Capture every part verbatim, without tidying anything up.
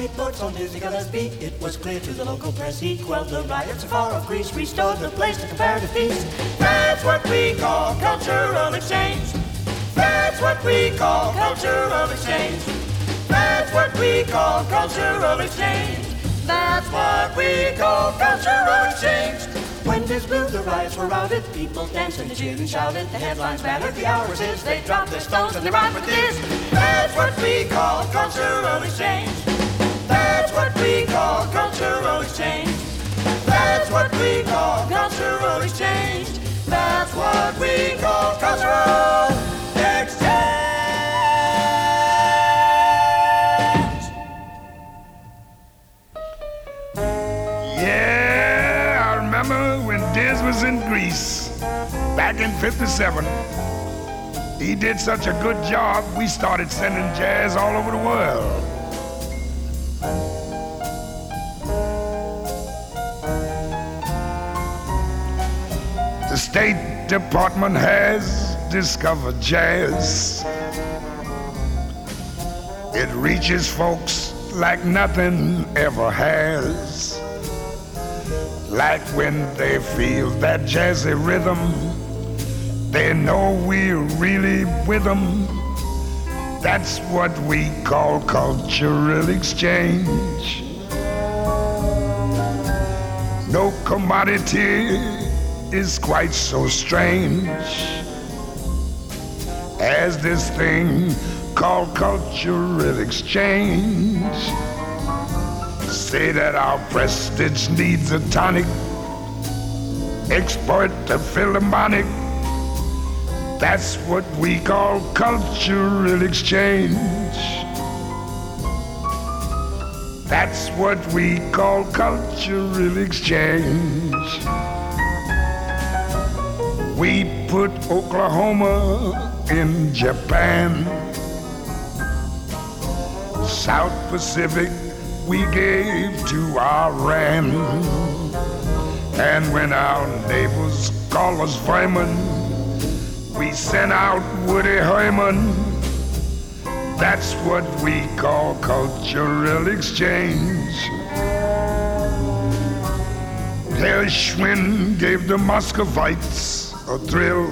reports on Dizzy Gillespie. It was clear to the local press he quelled the riots of far off Greece, restored the place to comparative peace. That's what we call cultural exchange. That's what we call cultural exchange. That's what we call cultural exchange. That's what we call cultural exchange. When Diz blew, the riots were routed. People danced and they cheered and shouted. The headlines bannered the hours is. They dropped their stones and they rhymed with this. That's what we call cultural exchange. That's what we call cultural exchange. That's what we call cultural exchange. That's what we call cultural exchange. Yeah, I remember when Diz was in Greece back in fifty-seven. He did such a good job, we started sending jazz all over the world. The State Department has discovered jazz. It reaches folks like nothing ever has. Like when they feel that jazzy rhythm, they know we're really with them. That's what we call cultural exchange. No commodity is quite so strange as this thing called cultural exchange. Say that our prestige needs a tonic, export the Philharmonic. That's what we call cultural exchange. That's what we call cultural exchange. We put Oklahoma in Japan. South Pacific we gave to Iran. And when our neighbors call us vermin, we send out Woody Herman. That's what we call cultural exchange. Gershwin gave the Muscovites a thrill.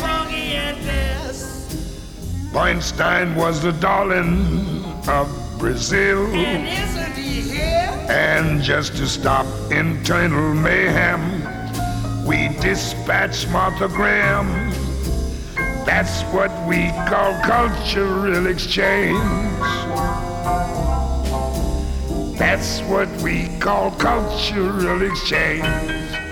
Bernstein was the darling of Brazil. And isn't he here? And just to stop internal mayhem, we dispatched Martha Graham. That's what we call cultural exchange. That's what we call cultural exchange.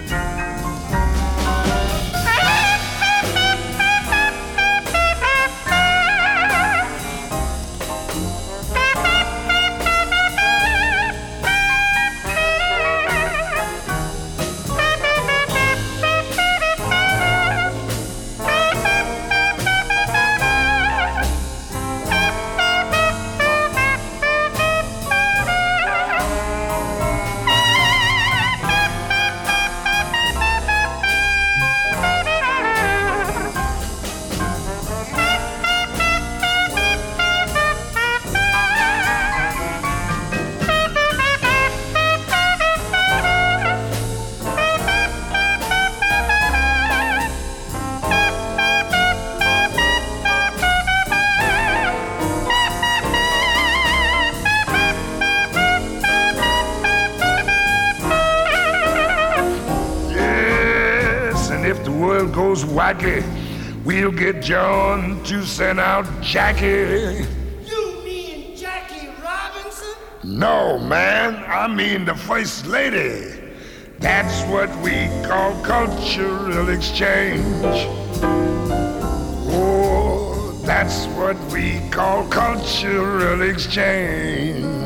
Wacky, we'll get John to send out Jackie. You mean Jackie Robinson? No, man, I mean the First Lady. That's what we call cultural exchange. Oh, that's what we call cultural exchange.